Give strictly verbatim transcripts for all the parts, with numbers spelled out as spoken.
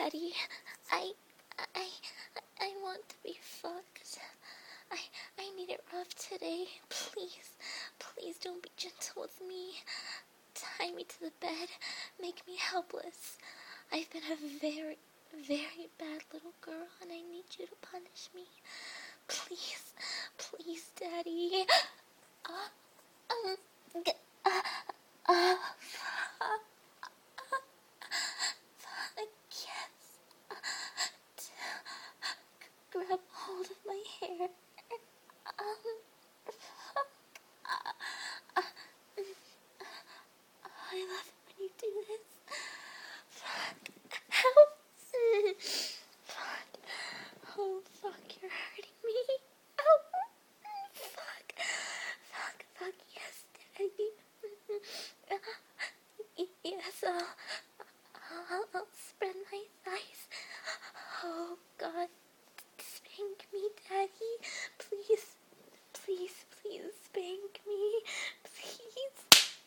Daddy. I, I, I want to be fucked. I, I need it rough today. Please, please don't be gentle with me. Tie me to the bed. Make me helpless. I've been a very, very bad little girl, and I need you to punish me. Please, please, Daddy. Uh, um, g- uh, uh, fuck, yes. Grab hold of my hair. Um, fuck. I love it when you do this. Fuck. Help. Fuck. Oh, fuck, you're hurting me. Oh, fuck. Fuck, fuck, yes, Daddy. Yes, I'll, I'll, I'll spread my thighs. Oh, God. Spank me, Daddy. Please. Please, please spank me. Please.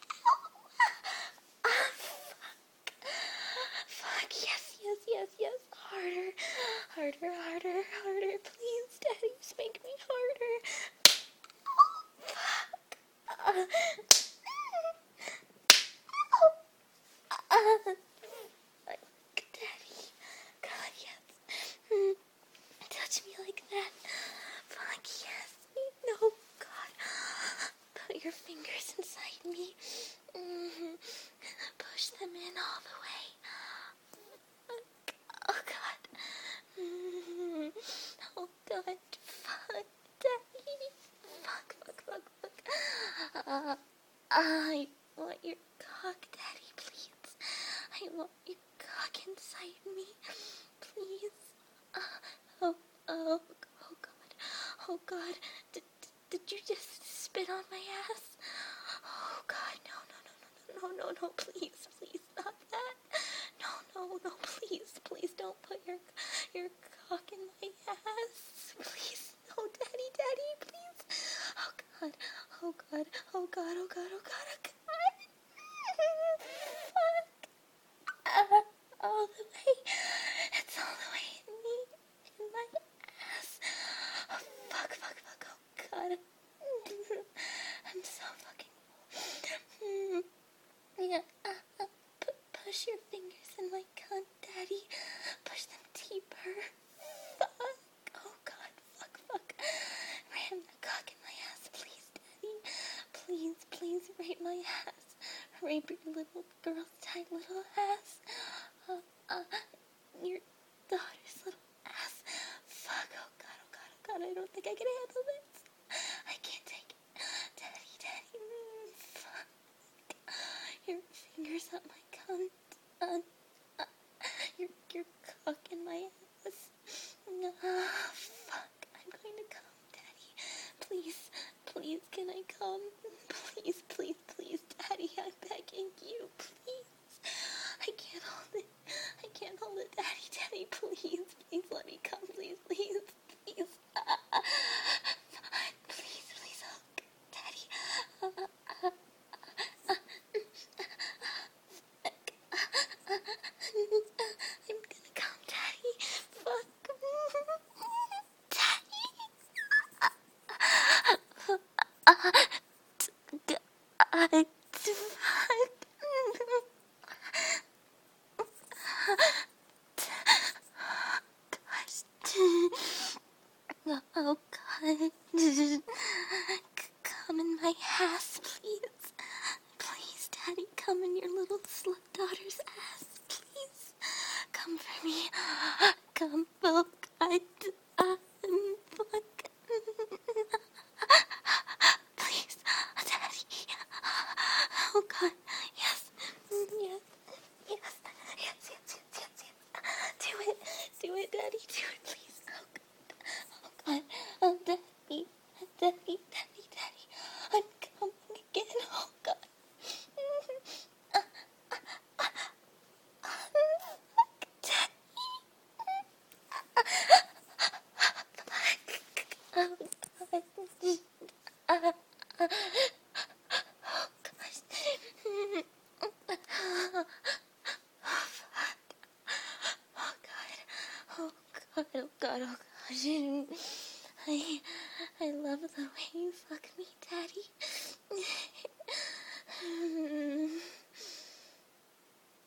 Ah, fuck. Fuck, yes, yes, yes, yes. Harder. Harder, harder, harder. Please, Daddy, spank me harder. Fuck. Uh, uh, Daddy. God, yes. Mm, touch me like that. Fuck, yes. No, God. Put your fingers inside me. Mm-hmm. Push them in all the way. Oh, God. Mm-hmm. Oh, God. Fuck, Daddy. Fuck, fuck, fuck, fuck. Uh, I want your cock, Daddy, please. I want your cock inside me. Please. Uh, oh, oh, oh, God. Oh, God. Did, did you just spit on my ass? Oh, God, no, no, no, no, no, no, no, please, please, not that. No, no, no, please, please don't put your, your cock in my ass. Please, no, Daddy, Daddy, please. Oh, God, oh, God, oh, God, oh, God, oh, God, oh, God. Fuck. Uh, all the way. It's all the way in me, in my ass. Oh, fuck, fuck, fuck, oh, God. I'm so fucking full. Yeah, uh, uh, pu- push your fingers in my cunt, Daddy. Push them deeper. Fuck. Oh, God, fuck, fuck. Ram the cock in my ass, please, Daddy. Please, please, rape my ass. Rape your little girl's tight little ass. Uh, uh, your daughter's little ass. Fuck, oh, God, oh, God, oh, God, I don't think I can handle this. I can't take it. Daddy, Daddy, mm, fuck. Your fingers up my cunt. Uh, uh, your, your cock in my ass. Uh, fuck, I'm going to come, Daddy. Please, please, can I come? Please, please, please, Daddy, I'm begging you, please. I can't hold it. I can't hold it, Daddy, Daddy, please, please let me come, please, please, please. Uh, please, please, oh, Daddy. Uh, uh, I'm gonna come, Daddy. Fuck. Daddy. Fuck. Oh, God. Come in my ass, please. Please, Daddy, come in your little slut daughter's ass, please. Come for me. Come, oh, God. Uh, fuck. Please, Daddy. Oh, God. Yes. Yes. Yes. Yes, yes, yes, yes, yes. Do it. Do it, Daddy. Do it, please. Oh, God. Oh, God. Oh, Daddy. Daddy, Daddy, Daddy. I'm coming again. Oh, God. Oh, God. Uh, uh, oh, gosh. Oh God, oh gosh. I, I love the way you fuck me, Daddy.